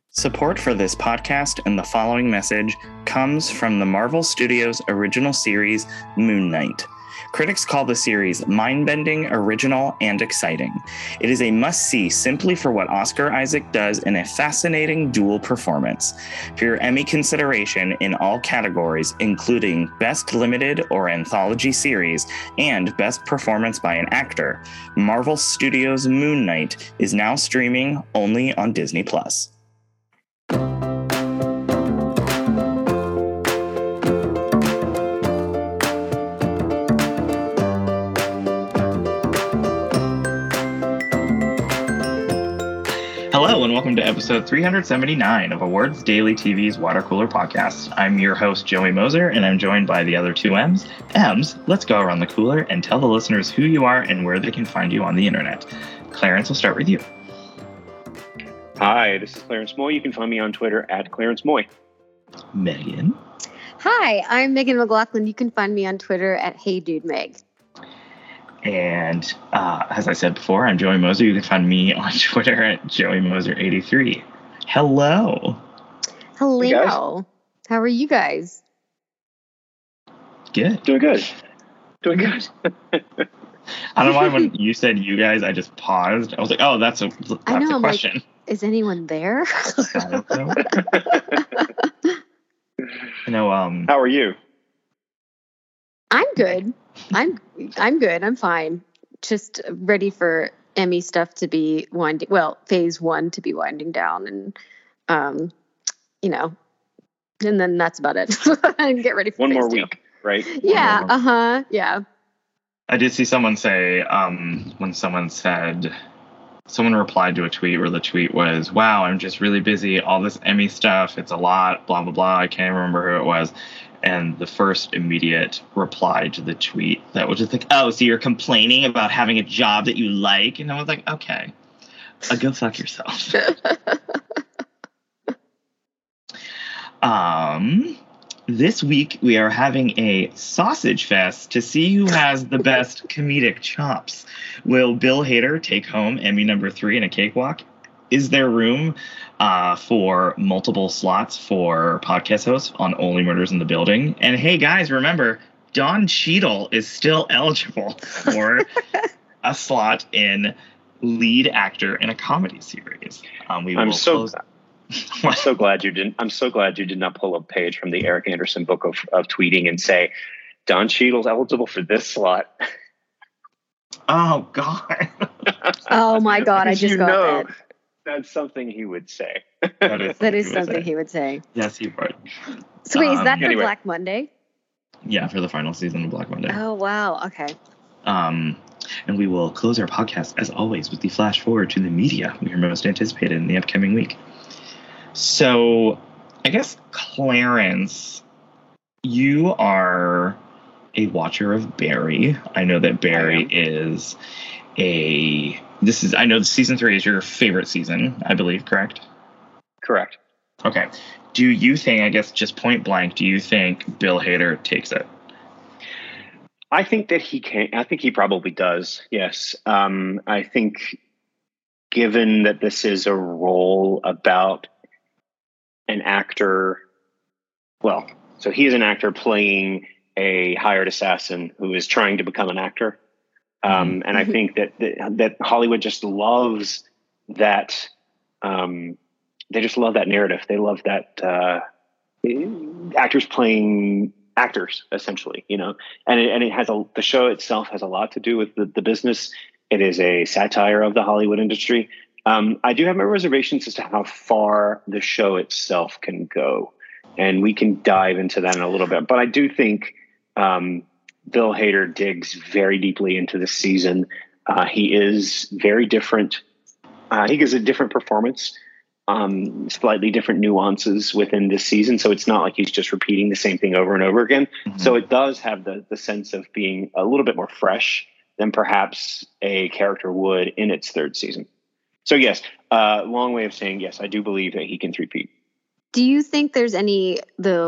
Support for this podcast and the following message comes from the Marvel Studios original series, Moon Knight. Critics call the series mind-bending, original, and exciting. It is a must-see simply for what Oscar Isaac does in a fascinating dual performance. For your Emmy consideration in all categories, including Best Limited or Anthology Series and Best Performance by an Actor, Marvel Studios' Moon Knight is now streaming only on Disney+. Hello, and welcome to episode 379 of Awards Daily TV's Water Cooler Podcast. I'm your host, Joey Moser, and I'm joined by the other two M's. M's, let's go around the cooler and tell the listeners who you are and where they can find you on the internet. Clarence, we'll start with you. Hi, this is Clarence Moy. You can find me on Twitter at Clarence Moy. Megan. Hi, I'm Megan McLaughlin. You can find me on Twitter at HeyDudeMeg. And as I said before, I'm Joey Moser. You can find me on Twitter at JoeyMoser83. Hello. Hello. How are you guys? Good. Doing good. I don't know why when you said you guys, I just paused. I was like, oh, that's a question. Like, is anyone there? I don't know. How are you? I'm good. I'm good. I'm fine. Just ready for Emmy stuff to be phase one to be winding down, and and then that's about it. And get ready for one phase more two. week, right? Yeah. Yeah. I did see someone say when someone replied to a tweet where the tweet was, wow, I'm just really busy. All this Emmy stuff. It's a lot, blah, blah, blah. I can't remember who it was. And the first immediate reply to the tweet that was just like, oh, so you're complaining about having a job that you like? And I was like, okay, go fuck yourself. This week we are having a sausage fest to see who has the best comedic chops. Will Bill Hader take home Emmy number 3 in a cakewalk? Is there room for multiple slots for podcast hosts on Only Murders in the Building? And hey, guys, remember, Don Cheadle is still eligible for a slot in lead actor in a comedy series. I'm so glad you didn't. I'm so glad you did not pull a page from the Eric Anderson book of tweeting and say, Don Cheadle's eligible for this slot. Oh, God. Oh, my God. I just got that. That's something he would say. That is something he would say. Yes, he would. So wait, is that for Black Monday? Yeah, for the final season of Black Monday. Oh, wow. Okay. And we will close our podcast, as always, with the flash forward to the media we are most anticipated in the upcoming week. So, I guess, Clarence, you are a watcher of Barry. I know that Barry is I know season 3 is your favorite season, I believe, correct? Correct. Okay. Do you think, I guess, just point blank, do you think Bill Hader takes it? I think that he can. I think he probably does. Yes. I think given that this is a role about an actor, so he is an actor playing a hired assassin who is trying to become an actor. And I think that Hollywood just loves that. They just love that narrative. They love that actors playing actors, essentially, and it has the show itself has a lot to do with the business. It is a satire of the Hollywood industry. I do have my reservations as to how far the show itself can go, and we can dive into that in a little bit. But I do think Bill Hader digs very deeply into this season. He is very different. He gives a different performance, slightly different nuances within this season. So it's not like he's just repeating the same thing over and over again. Mm-hmm. So it does have the sense of being a little bit more fresh than perhaps a character would in its third season. So yes, long way of saying yes, I do believe that he can three-peat. Do you think there's any,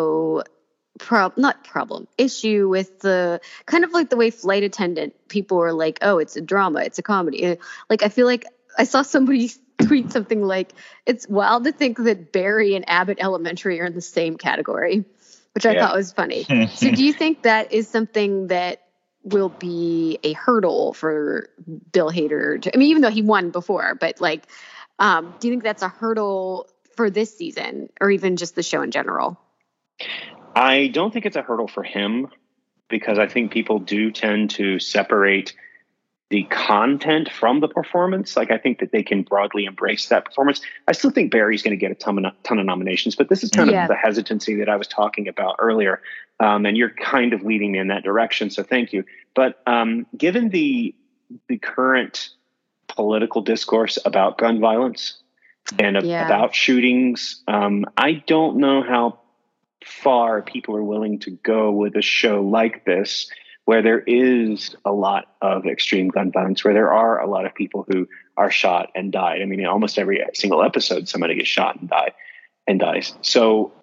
issue with the kind of like the way Flight Attendant people were like, oh, it's a drama, it's a comedy. Like, I feel like I saw somebody tweet something like, "It's wild to think that Barry and Abbott Elementary are in the same category," which I thought was funny. So do you think that is something that will be a hurdle for Bill Hader I mean, even though he won before, but like, do you think that's a hurdle for this season or even just the show in general? I don't think it's a hurdle for him because I think people do tend to separate the content from the performance. Like, I think that they can broadly embrace that performance. I still think Barry's going to get a ton of nominations, but this is kind of the hesitancy that I was talking about earlier. And you're kind of leading me in that direction. So thank you. But given the current political discourse about gun violence and about shootings, I don't know how far people are willing to go with a show like this, where there is a lot of extreme gun violence, where there are a lot of people who are shot and died. I mean, in almost every single episode, somebody gets shot and dies. So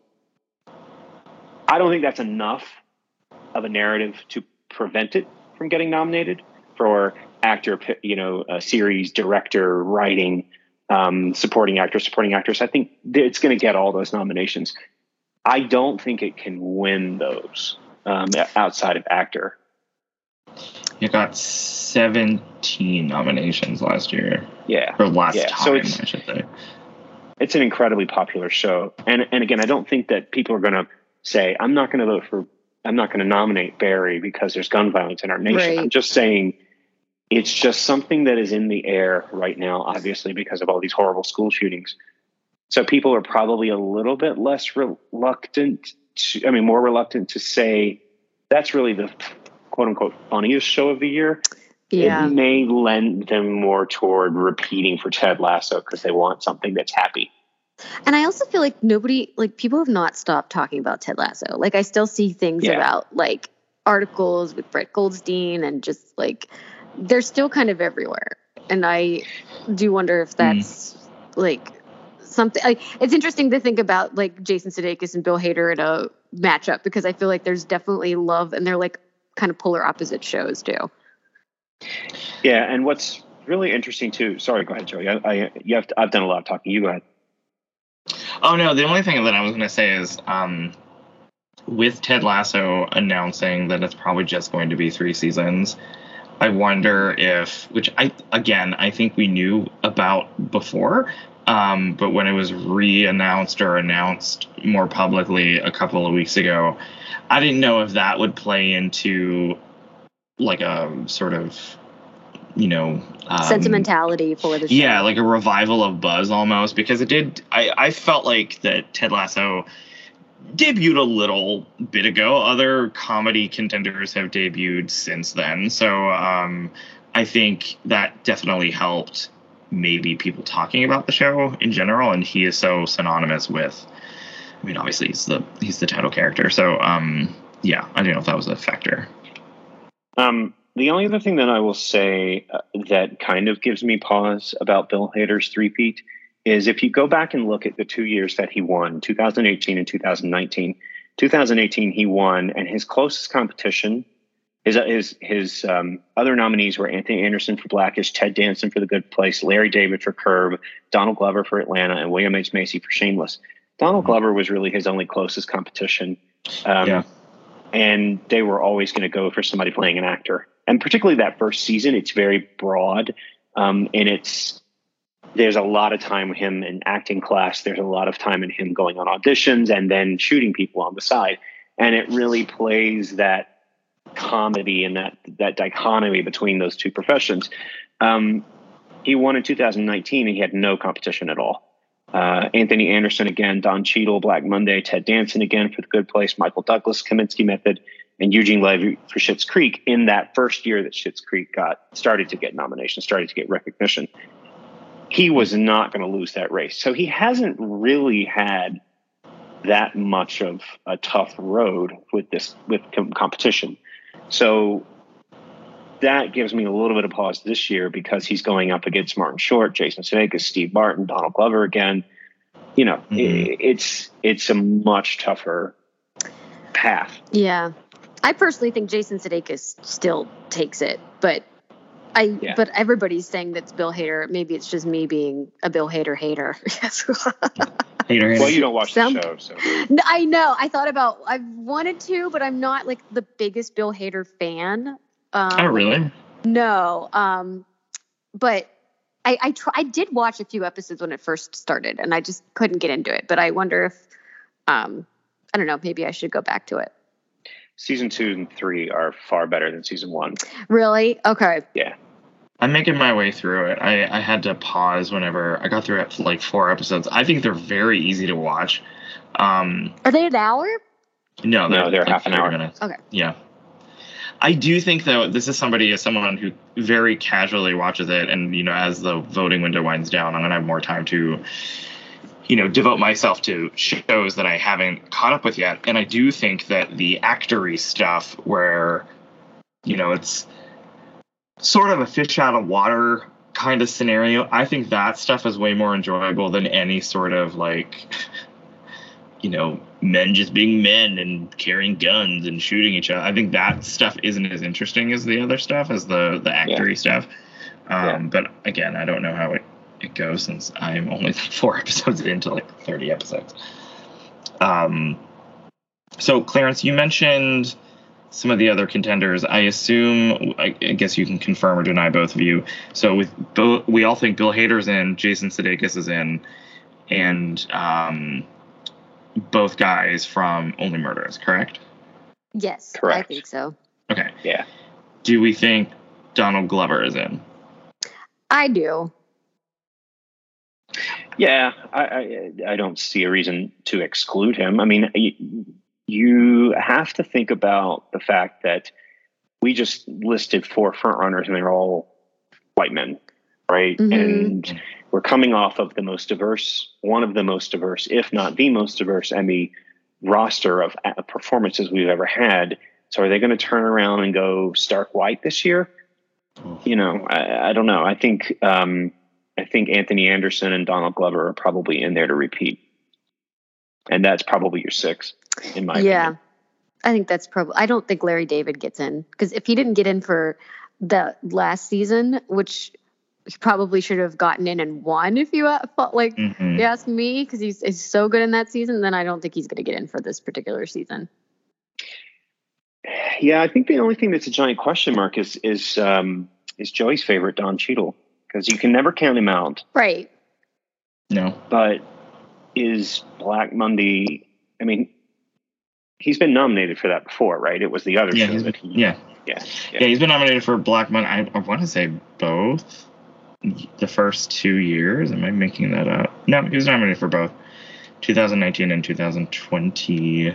I don't think that's enough of a narrative to prevent it from getting nominated for actor, series, director, writing, supporting actors. I think it's going to get all those nominations. I don't think it can win those outside of actor. You got 17 nominations last year. Yeah. Or last time, so I should say. It's an incredibly popular show. And again, I don't think that people are going to say, I'm not going to nominate Barry because there's gun violence in our nation. Right. I'm just saying it's just something that is in the air right now, obviously, because of all these horrible school shootings. So people are probably a little bit less more reluctant to say that's really the quote unquote funniest show of the year. Yeah. It may lend them more toward repeating for Ted Lasso because they want something that's happy. And I also feel like people have not stopped talking about Ted Lasso. Like, I still see things about like articles with Brett Goldstein and just like, they're still kind of everywhere. And I do wonder if that's like something like, it's interesting to think about like Jason Sudeikis and Bill Hader in a matchup, because I feel like there's definitely love and they're like kind of polar opposite shows too. Yeah. And what's really interesting too, sorry, go ahead, Joey. I've done a lot of talking. You go ahead. Oh no, the only thing that I was going to say is with Ted Lasso announcing that it's probably just going to be 3 seasons, I wonder if, which I think we knew about before, but when it was re-announced or announced more publicly a couple of weeks ago, I didn't know if that would play into like a sort of, sentimentality for the show. Yeah, like a revival of buzz almost, because it did. I felt like that Ted Lasso debuted a little bit ago. Other comedy contenders have debuted since then. So I think that definitely helped maybe people talking about the show in general. And he is so synonymous with, I mean, obviously he's the title character. So yeah, I don't know if that was a factor. The only other thing that I will say that kind of gives me pause about Bill Hader's three-peat is if you go back and look at the 2 years that he won, 2018 and 2019. 2018 he won, and his closest competition, his other nominees were Anthony Anderson for Blackish, Ted Danson for The Good Place, Larry David for Curb, Donald Glover for Atlanta, and William H. Macy for Shameless. Donald Glover was really his only closest competition. And they were always going to go for somebody playing an actor. And particularly that first season, it's very broad. And there's a lot of time with him in acting class. There's a lot of time in him going on auditions and then shooting people on the side. And it really plays that comedy and that dichotomy between those two professions. He won in 2019 and he had no competition at all. Anthony Anderson again, Don Cheadle, Black Monday, Ted Danson again for The Good Place, Michael Douglas, Kaminsky Method, and Eugene Levy for Schitt's Creek in that first year that Schitt's Creek started to get nominations, started to get recognition. He was not going to lose that race. So he hasn't really had that much of a tough road with competition. So that gives me a little bit of pause this year because he's going up against Martin Short, Jason Sudeikis, Steve Martin, Donald Glover again. It's a much tougher path. Yeah. I personally think Jason Sudeikis still takes it, but But everybody's saying that's Bill Hader. Maybe it's just me being a Bill Hader hater. Hater. Well, you don't watch the show, so. I know. I wanted to, but I'm not like the biggest Bill Hader fan. Oh, really? No. But I did watch a few episodes when it first started, and I just couldn't get into it. But I wonder if, I don't know, maybe I should go back to it. Season 2 and 3 are far better than season 1. Really? Okay. Yeah. I'm making my way through it. I had to pause whenever I got through it for like 4 episodes. I think they're very easy to watch. Are they an hour? No, they're like half an hour. Minutes. Okay. Yeah. I do think, though, this is someone who very casually watches it, and, you know, as the voting window winds down, I'm going to have more time to, you know, devote myself to shows that I haven't caught up with yet. And I do think that the actory stuff where, you know, it's sort of a fish out of water kind of scenario, I think that stuff is way more enjoyable than any sort of, like, you know, men just being men and carrying guns and shooting each other. I think that stuff isn't as interesting as the other stuff, as the actory stuff. But again, I don't know how it goes, since I'm only 4 episodes into like 30 episodes. So Clarence, you mentioned some of the other contenders. I assume, I guess you can confirm or deny, both of you. So we all think Bill Hader's in, Jason Sudeikis is in, and both guys from Only Murders, correct? Yes, correct. I think so. Okay. Yeah. Do we think Donald Glover is in? I do. Yeah, I don't see a reason to exclude him. I mean, you have to think about the fact that we just listed 4 frontrunners, and they're all white men, right? Mm-hmm. And we're coming off of one of the most diverse, if not the most diverse Emmy roster of performances we've ever had. So are they going to turn around and go stark white this year? You know, I don't know. I think Anthony Anderson and Donald Glover are probably in there to repeat. And that's probably your 6, in my opinion. I think that's probably, I don't think Larry David gets in, because if he didn't get in for the last season, which he probably should have gotten in and won, if you you ask me, because he's so good in that season, then I don't think he's going to get in for this particular season. Yeah, I think the only thing that's a giant question mark is Joey's favorite, Don Cheadle, because you can never count him out. Right. No. But is Black Monday, I mean, he's been nominated for that before, right? It was the other show that he... Yeah, he's been nominated for Black Monday. I want to say both the first 2 years. Am I making that up? No, he was nominated for both 2019 and 2020.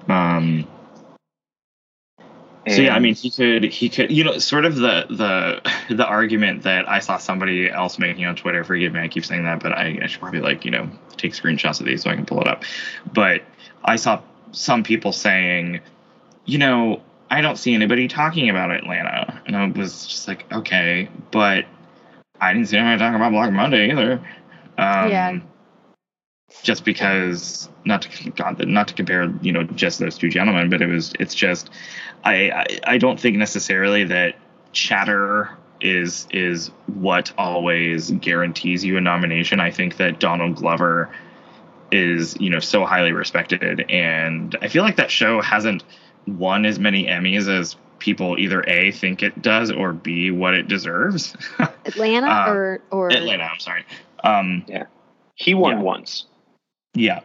So yeah, I mean, he could, you know, sort of the argument that I saw somebody else making on Twitter. Forgive me, I keep saying that, but I should probably, like, you know, take screenshots of these so I can pull it up. But I saw some people saying, you know, I don't see anybody talking about Atlanta, and I was just like, okay, but I didn't see anybody talking about Black Monday either. Just because, not to compare, you know, just those 2 gentlemen, but it's just, I don't think necessarily that chatter is what always guarantees you a nomination. I think that Donald Glover is, you know, so highly respected, and I feel like that show hasn't won as many Emmys as people either A, think it does, or B, what it deserves. Atlanta or Atlanta, I'm sorry. He won once. Yeah.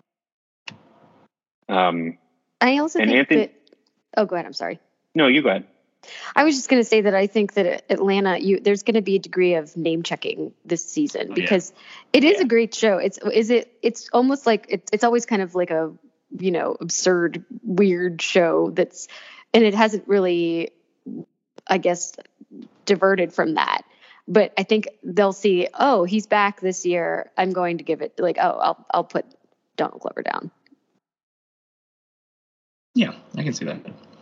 I also think that... Oh, go ahead. I'm sorry. No, you go ahead. I was just going to say that I think that Atlanta, there's going to be a degree of name checking this season, because it is a great show. It's almost like it's always kind of like a, you know, absurd, weird show and it hasn't really, I guess, diverted from that. But I think they'll see, oh, he's back this year. I'm going to give it, like, oh, I'll put Donald Glover down. Yeah, I can see that.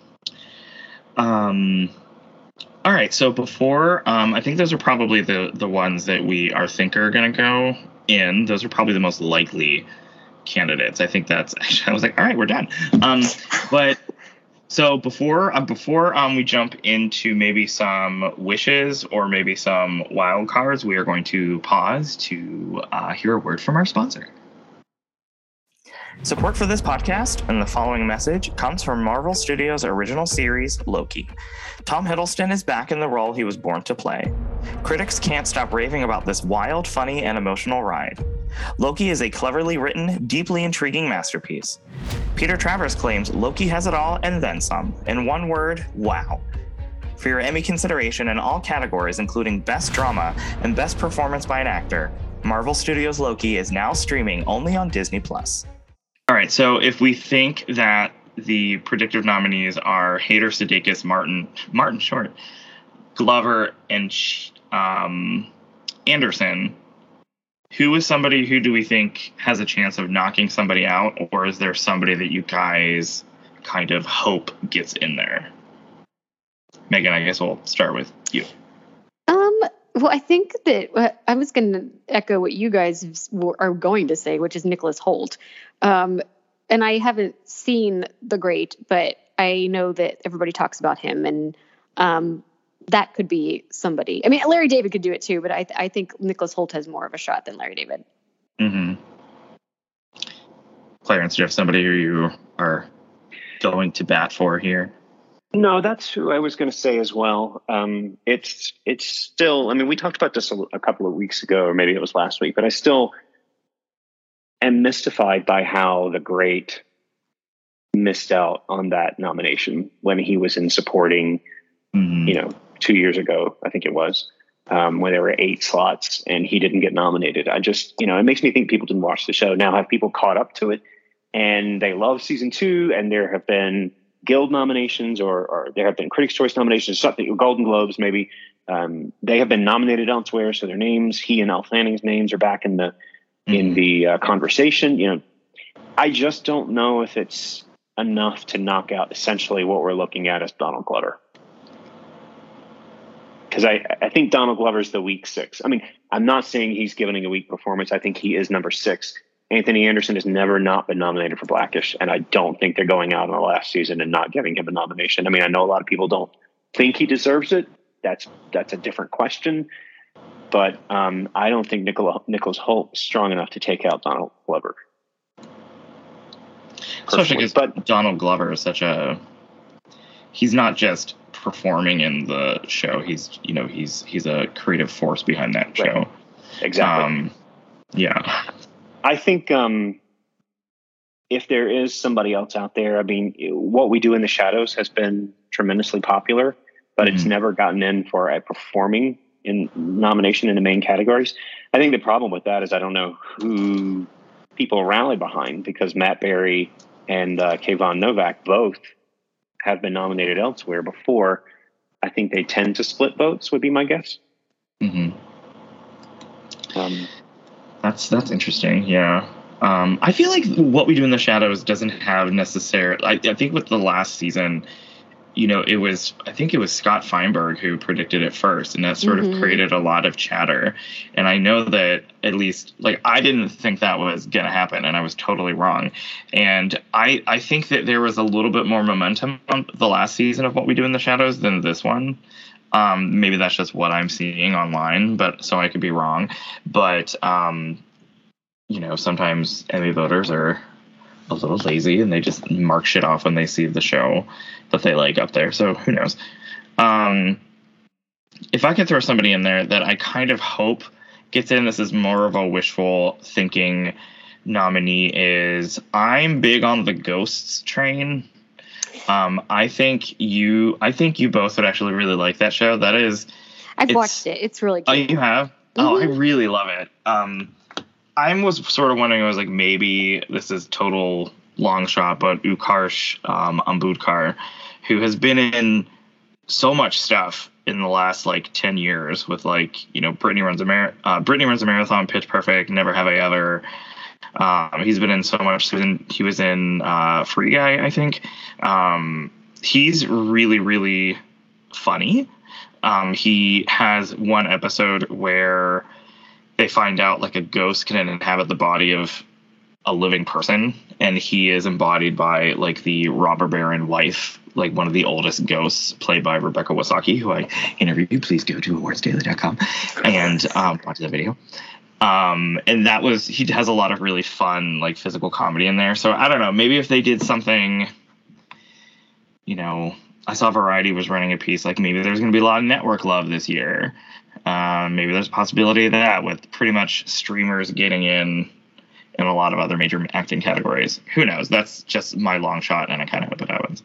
All right, so before, I think those are probably the ones that we think are going to go in. Those are probably the most likely candidates. I think I was like, all right, we're done. But So before we jump into maybe some wishes or maybe some wild cards, we are going to pause to hear a word from our sponsor. Support for this podcast and the following message comes from Marvel Studios' original series, Loki. Tom Hiddleston is back in the role he was born to play. Critics can't stop raving about this wild, funny, and emotional ride. Loki is a cleverly written, deeply intriguing masterpiece. Peter Travers claims Loki has it all and then some. In one word, wow. For your Emmy consideration in all categories, including Best Drama and Best Performance by an Actor, Marvel Studios' Loki is now streaming only on Disney+. All right, so if we think that the predictive nominees are Hader, Sudeikis, Martin Short, Glover, and Anderson, who do we think has a chance of knocking somebody out, or is there somebody that you guys kind of hope gets in there? Megan, I guess we'll start with you. Well, I think that I was going to echo what you guys are going to say, which is Nicholas Hoult. And I haven't seen The Great, but I know that everybody talks about him, and that could be somebody. I mean, Larry David could do it too, but I think Nicholas Hoult has more of a shot than Larry David. Mm-hmm. Clarence, do you have somebody who you are going to bat for here? No, that's who I was going to say as well. It's still, I mean, we talked about this a couple of weeks ago, or maybe it was last week, but I still am mystified by how The Great missed out on that nomination when he was in supporting, 2 years ago, I think it was, when there were 8 slots and he didn't get nominated. I just, it makes me think people didn't watch the show. Now have people caught up to it and they love season 2, and there have been Guild nominations or there have been Critics' Choice nominations, something, Golden Globes maybe. They have been nominated elsewhere, so their names, he and Elle Fanning's names, are back in the conversation. I just don't know if it's enough to knock out essentially what we're looking at as Donald Glover. Because I think Donald Glover's the weak 6. I mean, I'm not saying he's giving a weak performance. I think he is number 6. Anthony Anderson has never not been nominated for Blackish, and I don't think they're going out in the last season and not giving him a nomination. I mean, I know a lot of people don't think he deserves it. That's a different question. But I don't think Nicholas Hoult is strong enough to take out Donald Glover. Especially because Donald Glover is he's not just performing in the show. He's a creative force behind that show. Right. Exactly. Yeah. I think if there is somebody else out there, I mean, What We Do in the Shadows has been tremendously popular, but it's never gotten in for a performing in nomination in the main categories. I think the problem with that is I don't know who people rally behind, because Matt Berry and Kayvon Novak both have been nominated elsewhere before. I think they tend to split votes, would be my guess. Mm-hmm. That's interesting. Yeah. I feel like What We Do in the Shadows doesn't have necessarily. I think with the last season, it was Scott Feinberg who predicted it first, and that sort of created a lot of chatter. And I know that at least, I didn't think that was going to happen, and I was totally wrong. And I think that there was a little bit more momentum on the last season of What We Do in the Shadows than this one. Maybe that's just what I'm seeing online, but so I could be wrong. But, sometimes Emmy voters are a little lazy and they just mark shit off when they see the show that they like up there. So who knows? If I could throw somebody in there that I kind of hope gets in, this is more of a wishful thinking nominee, is I'm big on the Ghosts train. I think you both would actually really like that show. I've watched it. It's really good. Oh, you have? Mm-hmm. Oh, I really love it. I was sort of wondering, I was like, maybe this is total long shot, but Utkarsh Ambudkar, who has been in so much stuff in the last 10 years with Brittany Runs a Marathon, Pitch Perfect, Never Have I Ever. He's been in so much. He was in Free Guy, I think. He's really, really funny. He has one episode where they find out a ghost can inhabit the body of a living person, and he is embodied by the robber baron wife like one of the oldest ghosts, played by Rebecca Wasaki, who I interviewed. Please go to awardsdaily.com and watch that video. And that was, he has a lot of really fun, like, physical comedy in there. So I don't know, maybe if they did something, you know, I saw Variety was running a piece, like, maybe there's going to be a lot of network love this year. Maybe there's a possibility of that, with pretty much streamers getting in a lot of other major acting categories. Who knows? That's just my long shot, and I kind of hope it happens.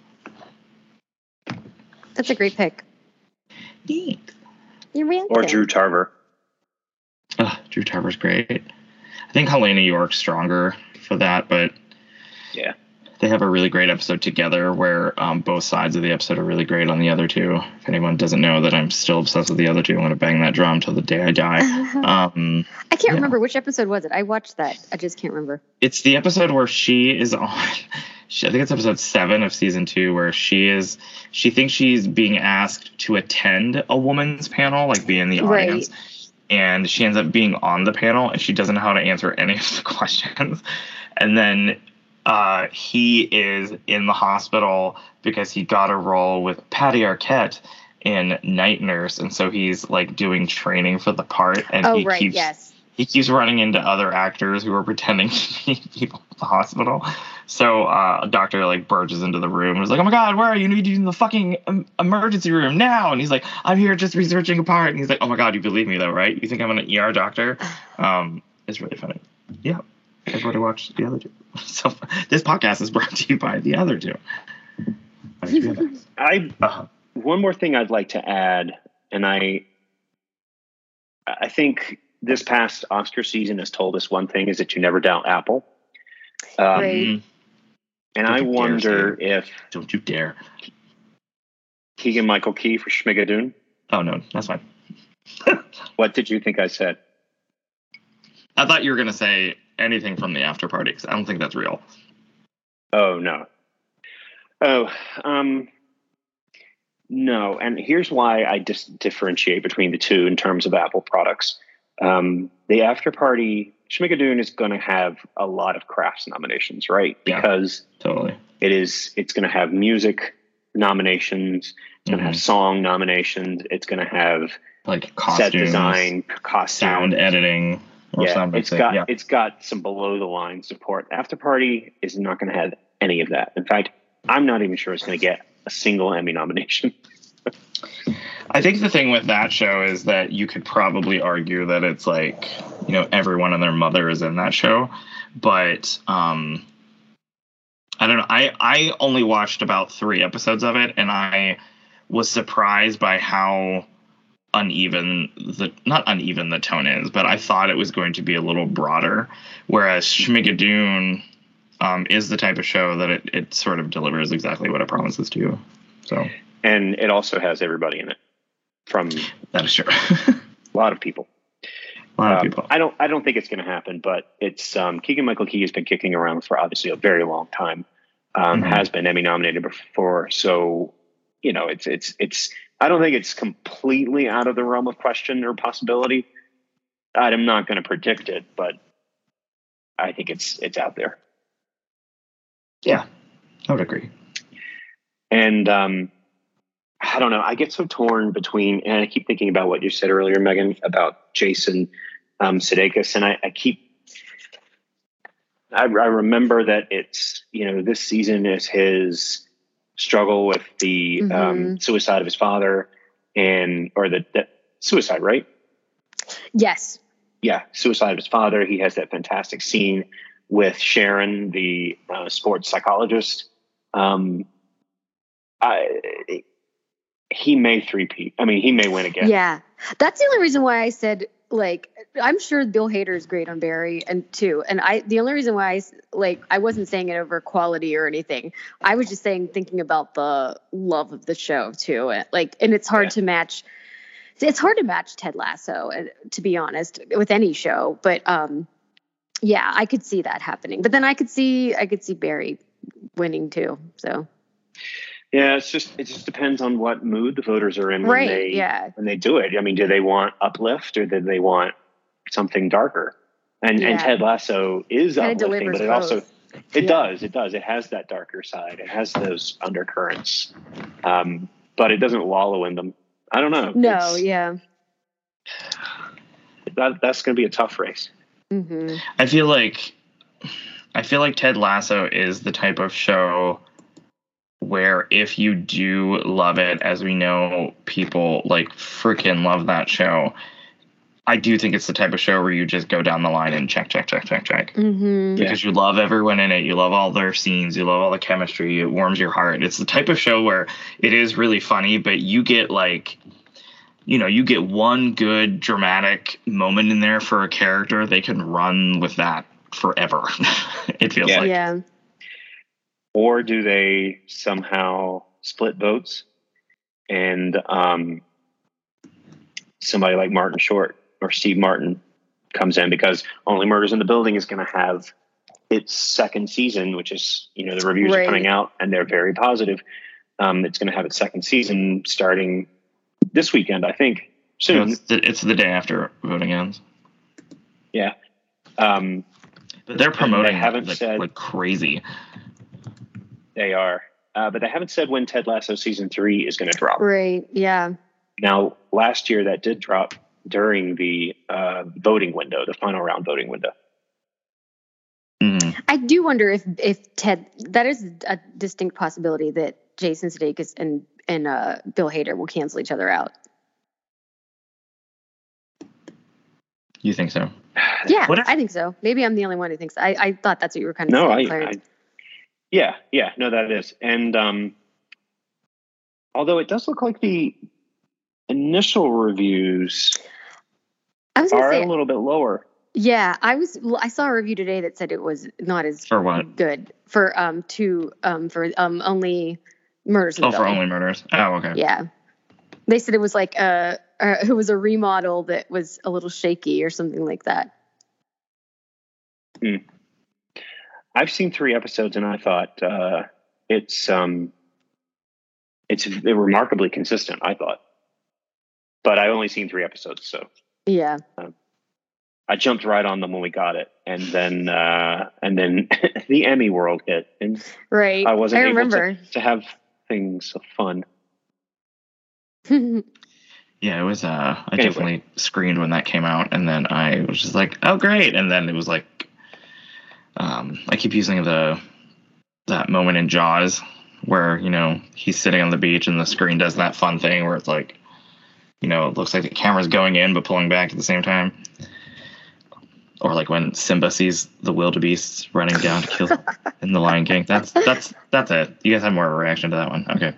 That's a great pick. Thanks. You're welcome. Or Drew Tarver. Drew Tarver's great. I think Helena York's stronger for that, but yeah, they have a really great episode together where both sides of the episode are really great on the other two. If anyone doesn't know that I'm still obsessed with the other two, I'm going to bang that drum till the day I die. I can't remember which episode was it. I watched that. I just can't remember. It's the episode where she is on. I think it's episode 7 of season 2, where she thinks she's being asked to attend a woman's panel, like be in the audience. Right. And she ends up being on the panel, and she doesn't know how to answer any of the questions. And then he is in the hospital because he got a role with Patty Arquette in Night Nurse, and so he's like doing training for the part. And he keeps running into other actors who are pretending to be people at the hospital. So a doctor like barges into the room and is like, "Oh my God, where are you? You need to be in the fucking emergency room now." And he's like, "I'm here just researching a part." And he's like, "Oh my God, you believe me though, right? You think I'm an ER doctor?" It's really funny. Yeah, everybody watch the other two. So this podcast is brought to you by the other two. One more thing I'd like to add, and I think this past Oscar season has told us one thing, is that you never doubt Apple. Right. And I wonder if... Don't you dare. Keegan-Michael Key for Schmigadoon. Oh, no, that's fine. What did you think I said? I thought you were going to say anything from the after party, because I don't think that's real. Oh, no. No, and here's why I differentiate between the two in terms of Apple products. The after party, Schmigadoon is going to have a lot of crafts nominations, right? Because totally, it's going to have music nominations, it's going to have song nominations, it's going to have like costumes, set design, sound editing, or something. It's got some below the line support. After party is not going to have any of that. In fact, I'm not even sure it's going to get a single Emmy nomination. I think the thing with that show is that you could probably argue that it's like, you know, everyone and their mother is in that show. But I don't know. I only watched about 3 episodes of it, and I was surprised by how not uneven the tone is, but I thought it was going to be a little broader. Whereas Schmigadoon is the type of show that it sort of delivers exactly what it promises to. So, and it also has everybody in it. That is true. A lot of people. A lot of people. I don't think it's going to happen, but it's Keegan-Michael Key has been kicking around for obviously a very long time. Has been Emmy nominated before, so you know it's. I don't think it's completely out of the realm of question or possibility. I'm not going to predict it, but I think it's out there. Yeah, I would agree. And I don't know. I get so torn between, and I keep thinking about what you said earlier, Megan, about Jason Sudeikis, and I remember that it's, you know, this season is his struggle with the suicide of his father, or the suicide, right? Yes. Yeah, suicide of his father. He has that fantastic scene with Sharon, the sports psychologist. He may three-peat. I mean, he may win again. Yeah. That's the only reason why I said, like, I'm sure Bill Hader is great on Barry too. And the only reason why I wasn't saying it over quality or anything. I was just thinking about the love of the show too. And it's hard to match. It's hard to match Ted Lasso, to be honest, with any show. But yeah, I could see that happening. But then I could see Barry winning too. So. Yeah, it just depends on what mood the voters are in when they do it. I mean, do they want uplift or do they want something darker? And Ted Lasso is uplifting, but It does. It does. It has that darker side. It has those undercurrents, but it doesn't wallow in them. I don't know. No, yeah. That's going to be a tough race. Mm-hmm. I feel like Ted Lasso is the type of show where if you do love it, as we know, people like freaking love that show. I do think it's the type of show where you just go down the line and check. Mm-hmm. Because you love everyone in it. You love all their scenes. You love all the chemistry. It warms your heart. It's the type of show where it is really funny, but you get you get one good dramatic moment in there for a character. They can run with that forever. It feels like. Yeah. Or do they somehow split votes and somebody like Martin Short or Steve Martin comes in, because Only Murders in the Building is going to have its second season, which is, the reviews are coming out and they're very positive. It's going to have its second season starting this weekend, I think, soon. It's the day after voting ends. Yeah. But they're promoting said like crazy. They are. But they haven't said when Ted Lasso season 3 is going to drop. Right. Yeah. Now, last year that did drop during the voting window, the final round voting window. Mm-hmm. I do wonder if Ted, that is a distinct possibility that Jason Sudeikis and Bill Hader will cancel each other out. You think so? Yeah, I think so. Maybe I'm the only one who thinks. I thought that's what you were kind of saying, Clarence. Yeah, no, that is. And although it does look like the initial reviews are a little bit lower. Yeah, I saw a review today that said it was not as for what? Good for Only Murders in the Building. For Only Murders. Oh, okay. Yeah. They said it was like it was a remodel that was a little shaky or something like that. I've seen 3 episodes and I thought it's remarkably consistent, I thought. But I only seen 3 episodes, so yeah. I jumped right on them when we got it, and then the Emmy world hit, and right. I wasn't able to have things of fun. Yeah, it was. I definitely screamed when that came out, and then I was just like, "Oh, great!" And then it was like, I keep using that moment in Jaws where he's sitting on the beach and the screen does that fun thing where it's like, it looks like the camera's going in but pulling back at the same time. Or like when Simba sees the wildebeests running down to kill in The Lion King. That's it. You guys have more of a reaction to that one. Okay.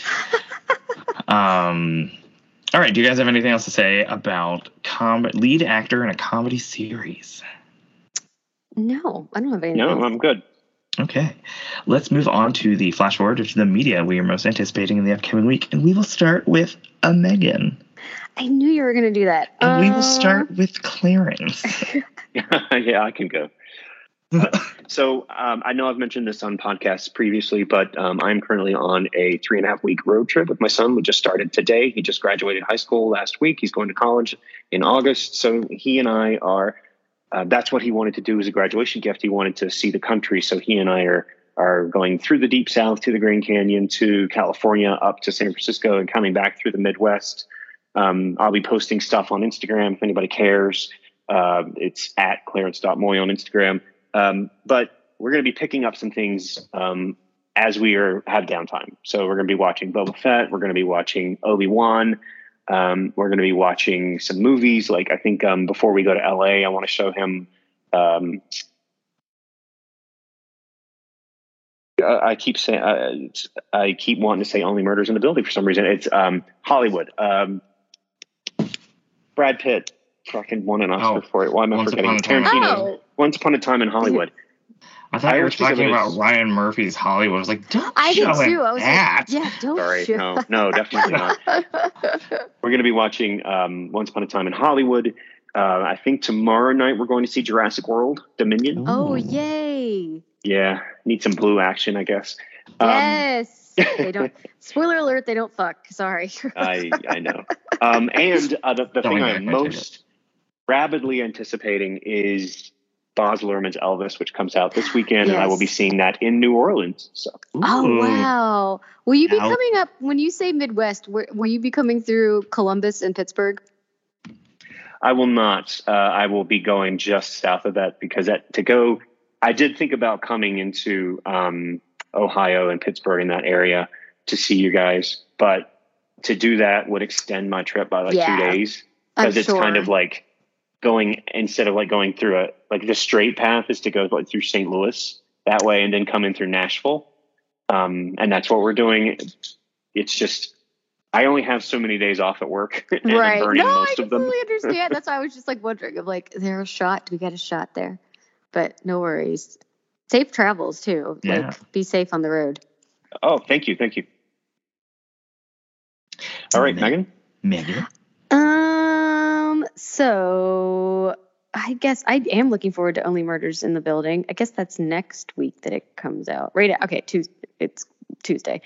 All right. Do you guys have anything else to say about lead actor in a comedy series? No, I don't have anything. No, I'm good. Okay. Let's move on to the flash forward to the media we are most anticipating in the upcoming week. And we will start with Megan. I knew you were going to do that. And we will start with Clarence. Yeah, I can go. So I know I've mentioned this on podcasts previously, but I'm currently on a 3.5-week road trip with my son. We just started today. He just graduated high school last week. He's going to college in August. So he and I are, that's what he wanted to do as a graduation gift. He wanted to see the country. So he and I are going through the Deep South to the Grand Canyon to California, up to San Francisco, and coming back through the Midwest. I'll be posting stuff on Instagram if anybody cares. It's at Clarence.Moy on Instagram. But we're going to be picking up some things as we have downtime. So we're going to be watching Boba Fett. We're going to be watching Obi-Wan. We're going to be watching some movies. Like I think before we go to LA, I want to show him. I keep wanting to say Only Murders in the Building for some reason. It's Hollywood. Brad Pitt fucking won an Oscar for it. Why am I forgetting? Tarantino. Once Upon a Time in Hollywood. I thought you were talking about Ryan Murphy's Hollywood. I was like, don't I show did too. him I was that. like, yeah, don't Sorry, show. no, definitely not. We're going to be watching Once Upon a Time in Hollywood. I think tomorrow night we're going to see Jurassic World Dominion. Oh, yay. Yeah, need some blue action, I guess. Yes. They don't. Spoiler alert, they don't fuck. Sorry. I know. And the thing I'm most rapidly anticipating is Baz Luhrmann's Elvis, which comes out this weekend, and I will be Yes. seeing that in New Orleans. So, Oh, Ooh. wow. Will you be Now- coming up, when you say Midwest, will you be coming through Columbus and Pittsburgh? I will not. I will be going just south of that because I did think about coming into Ohio and Pittsburgh in that area to see you guys, but to do that would extend my trip by like 2 days because it's kind of like going, instead of like going through the straight path is to go like through St. Louis that way and then come in through Nashville. And that's what we're doing. It's just, I only have so many days off at work. And Right. I'm burning No, most I of them. completely understand. That's why I was just like wondering of like, is there a shot? Do we get a shot there? But no worries. Safe travels too. Yeah. Like, be safe on the road. Oh, thank you. Thank you. All right, Megan. So I guess I am looking forward to Only Murders in the Building. I guess that's next week that it comes out. Right. Okay. It's Tuesday.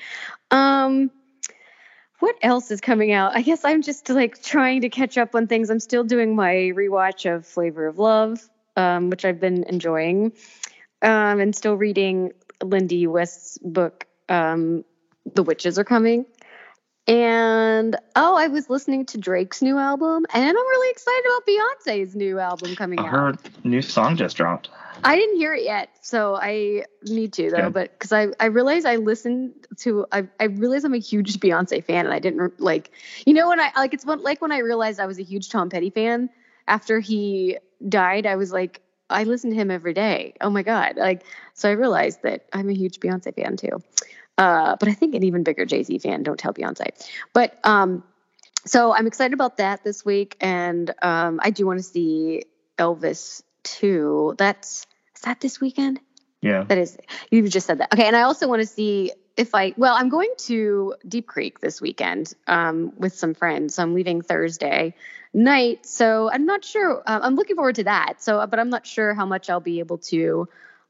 What else is coming out? I guess I'm just like trying to catch up on things. I'm still doing my rewatch of Flavor of Love, which I've been enjoying, and still reading Lindy West's book, The Witches Are Coming. And I was listening to Drake's new album, and I'm really excited about Beyonce's new album coming out. Her new song just dropped. I didn't hear it yet, so I need to though. Good. But because I realized I realized I'm a huge Beyonce fan, and I didn't like, when I like it's like when I realized I was a huge Tom Petty fan after he died. I was like, I listen to him every day. Oh my god! So I realized that I'm a huge Beyonce fan too. But I think an even bigger Jay-Z fan. Don't tell Beyonce. But so I'm excited about that this week, and I do want to see Elvis too. Is that this weekend? Yeah. That is. You just said that. Okay, and I also want to see I'm going to Deep Creek this weekend with some friends. So I'm leaving Thursday night. So I'm not sure. I'm looking forward to that. So, but I'm not sure how much I'll be able to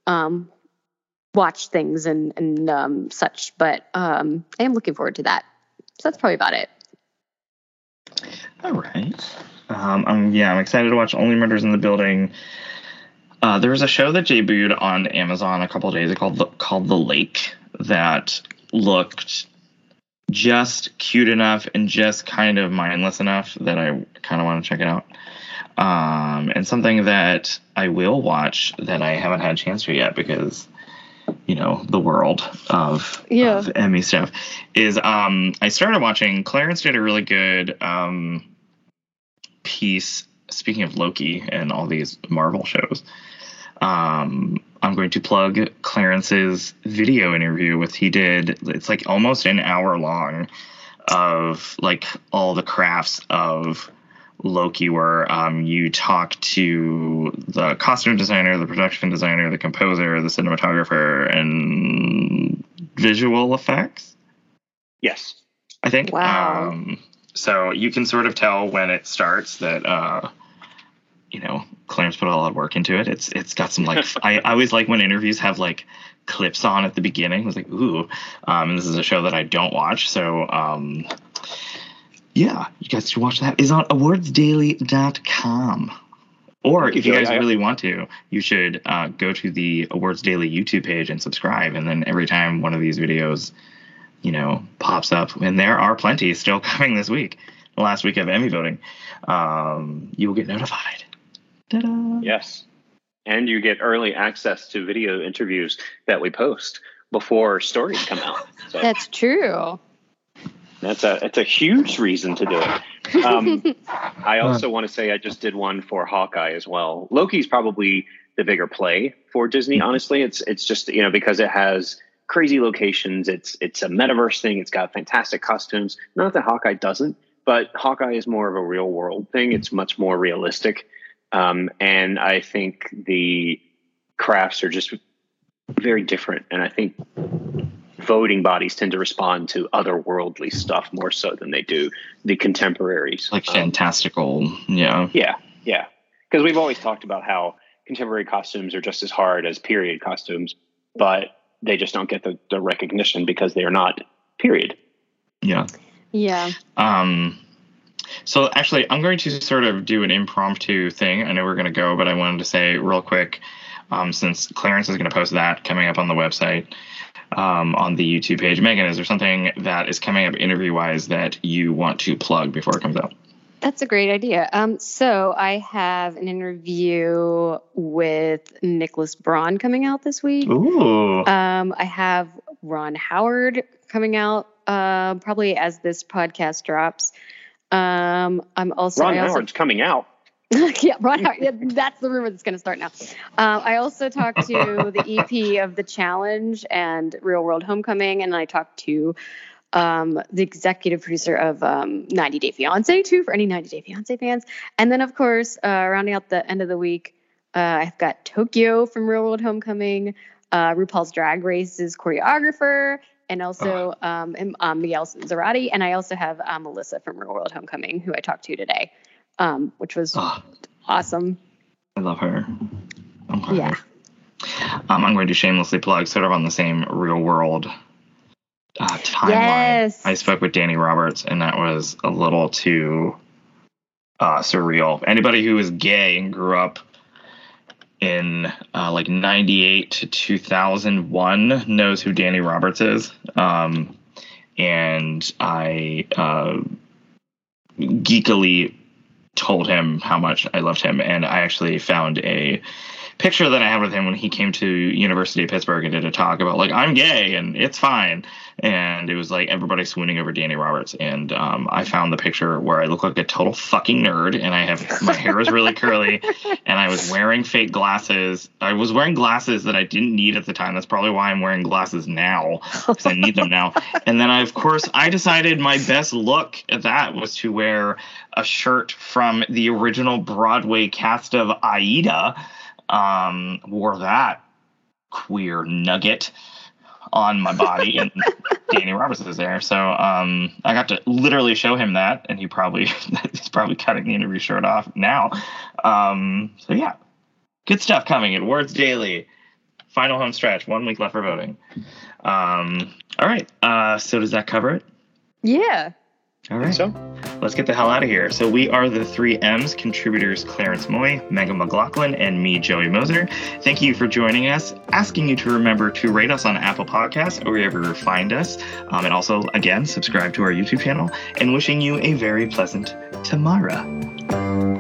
watch things and such. But I am looking forward to that. So that's probably about it. All right. I'm excited to watch Only Murders in the Building. There was a show that debuted on Amazon a couple of days ago called The Lake that looked just cute enough and just kind of mindless enough that I kind of want to check it out. And something that I will watch that I haven't had a chance to yet because, the world of Emmy stuff is I started watching. Clarence did a really good piece, speaking of Loki and all these Marvel shows. I'm going to plug Clarence's video interview it's like almost an hour long of like all the crafts of Loki, where you talk to the costume designer, the production designer, the composer, the cinematographer, and visual effects. Yes. I think. Wow. So you can sort of tell when it starts that Clarence put a lot of work into it. It's got some like I always like when interviews have like clips on at the beginning. I was like, ooh. And this is a show that I don't watch, so yeah, you guys should watch that. It's on awardsdaily.com. Or if you guys really want to, you should go to the Awards Daily YouTube page and subscribe. And then every time one of these videos, pops up, and there are plenty still coming this week, the last week of Emmy voting, you will get notified. Ta-da! Yes. And you get early access to video interviews that we post before stories come out. So. That's true. It's a huge reason to do it. I also want to say I just did one for Hawkeye as well. Loki's probably the bigger play for Disney. Honestly, it's just because it has crazy locations. It's a metaverse thing. It's got fantastic costumes. Not that Hawkeye doesn't, but Hawkeye is more of a real world thing. It's much more realistic, and I think the crafts are just very different. And I think voting bodies tend to respond to otherworldly stuff more so than they do the contemporaries. Like fantastical, yeah. Yeah. Because we've always talked about how contemporary costumes are just as hard as period costumes, but they just don't get the recognition because they are not period. Yeah. Yeah. So actually, I'm going to sort of do an impromptu thing. I know we're going to go, but I wanted to say real quick, since Clarence is going to post that coming up on the website, on the YouTube page. Megan, is there something that is coming up interview-wise that you want to plug before it comes out? That's a great idea. So I have an interview with Nicholas Braun coming out this week. Ooh. I have Ron Howard coming out probably as this podcast drops. I'm also Ron Howard's coming out. Yeah, Ron Howard. Yeah, that's the rumor that's going to start now. I also talked to the EP of The Challenge and Real World Homecoming, and I talked to the executive producer of 90 Day Fiancé too, for any 90 Day Fiancé fans. And then, of course, rounding out the end of the week, I've got Tokyo from Real World Homecoming, RuPaul's Drag Race's choreographer, and also Miguel Zarate. And I also have Melissa from Real World Homecoming, who I talked to today, which was awesome. I love her. Yeah. I'm going to shamelessly plug, sort of on the same Real World timeline. Yes. I spoke with Danny Roberts, and that was a little too surreal. Anybody who is gay and grew up in like 98 to 2001 knows who Danny Roberts is. And I geekily told him how much I loved him, and I actually found a picture that I had with him when he came to University of Pittsburgh and did a talk about, like, I'm gay and it's fine. And it was like everybody swooning over Danny Roberts. And I found the picture where I look like a total fucking nerd, and my hair is really curly, and I was wearing fake glasses. I was wearing glasses that I didn't need at the time. That's probably why I'm wearing glasses now, because I need them now. And then I decided my best look at that was to wear a shirt from the original Broadway cast of Aida. Wore that queer nugget on my body, and Danny Roberts is there. So I got to literally show him that, and he's probably cutting the interview shirt off now. So yeah, good stuff coming. Awards Daily, final home stretch, 1 week left for voting. All right. So does that cover it? Yeah. All right. So let's get the hell out of here. So we are the 3 M's, contributors Clarence Moy, Megan McLaughlin, and me, Joey Moser. Thank you for joining us. Asking you to remember to rate us on Apple Podcasts or wherever you find us. And also, again, subscribe to our YouTube channel, and wishing you a very pleasant tomorrow.